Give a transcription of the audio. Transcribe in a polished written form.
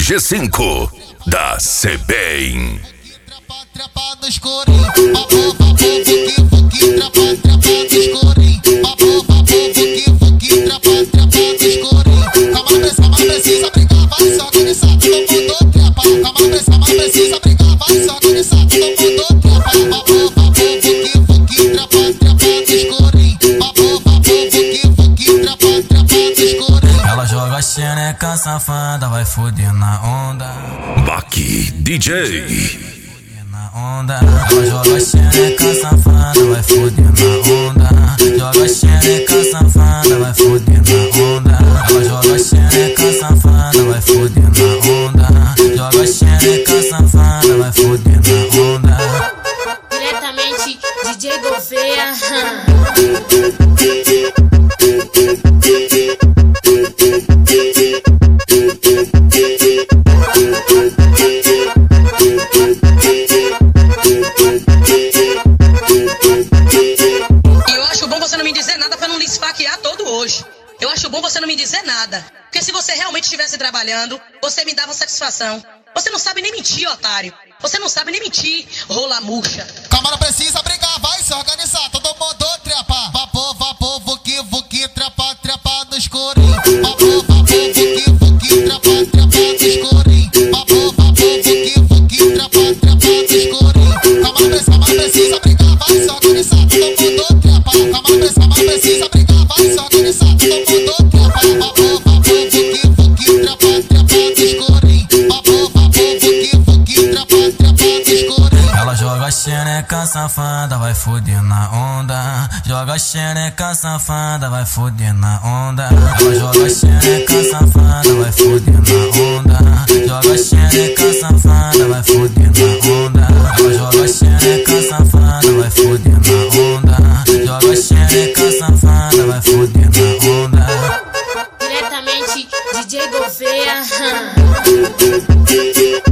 G5 da CBEM. Trapa no escurinho, papo, fuki, trapa no escurinho, papo, fuki, trapa no escurinho. Calma, não precisa brigar, vai só começar, todo mundo trepa. Calma, não precisa brigar, vai só começar, todo mundo trepa. Papo, fuki, trapa no escurinho, papo, fuki, trapa no escurinho. Ela joga xereca safada, vai foder na onda. Baki DJ. Onda, ela joga xereca safada, vai foder na onda. Joga xereca safada, vai foder na onda. Ela joga xereca safada, vai foder na onda. Joga xereca safada, vai foder na onda. Diretamente DJ Gouveia. Eu acho bom você não me dizer nada. Porque se você realmente estivesse trabalhando, você me dava satisfação. Você não sabe nem mentir, otário. Você não sabe nem mentir, rola murcha. Calma, não precisa brigar, vai se organizar, todo mundo trepa. Vapo, fuki, trapa no escurinho. Vapo, fuki, trapa no escurinho. Vapo, fuki, trapa no escurinho. Calma, não precisa brigar, vai se organizar, todo mundo trepa. Calma, não precisa brigar, vai se organizar, todo mundo trepa. Vapo, fuki, trapa no escurinho. Vapo, fuki, trapa no escurinho. Ela joga xereca safada, vai foder na onda. Joga xereca safada, vai foder na onda. Ela joga xereca safada, vai foder na onda. Joga xereca safada, vai foder na onda. Ela joga xereca safada, vai foder na onda. Joga xereca safada, vai foder na onda. Diretamente DJ Gouveia.